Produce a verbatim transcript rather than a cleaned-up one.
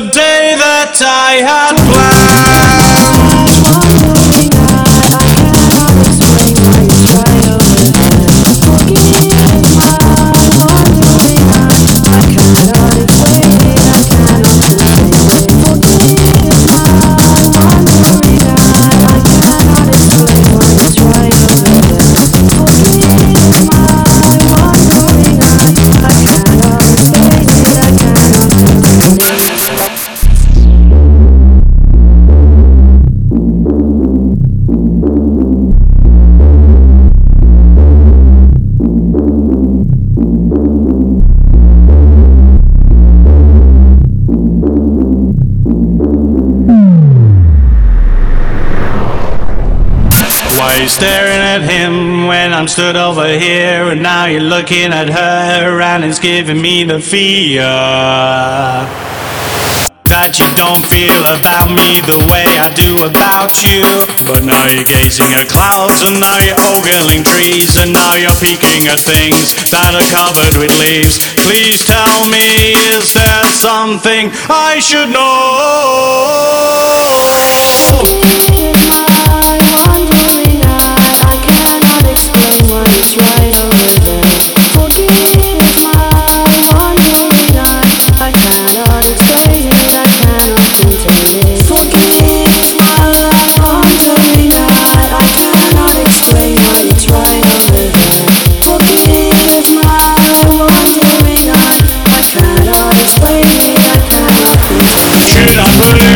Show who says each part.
Speaker 1: the day that I had planned. Why you staring at him when I'm stood over here, and now you're looking at her and it's giving me the fear that you don't feel about me the way I do about you. But now you're gazing at clouds, and now you're ogling trees, and now you're peeking at things that are covered with leaves. Please tell me, is there something I should know?
Speaker 2: It's right over there. Forgive my wandering eye. I cannot explain it, I cannot contain it. Forgive my wandering eye. I cannot explain why it's right over there. Forgive my wandering eye. I cannot explain it, I cannot contain it.
Speaker 1: Should I believe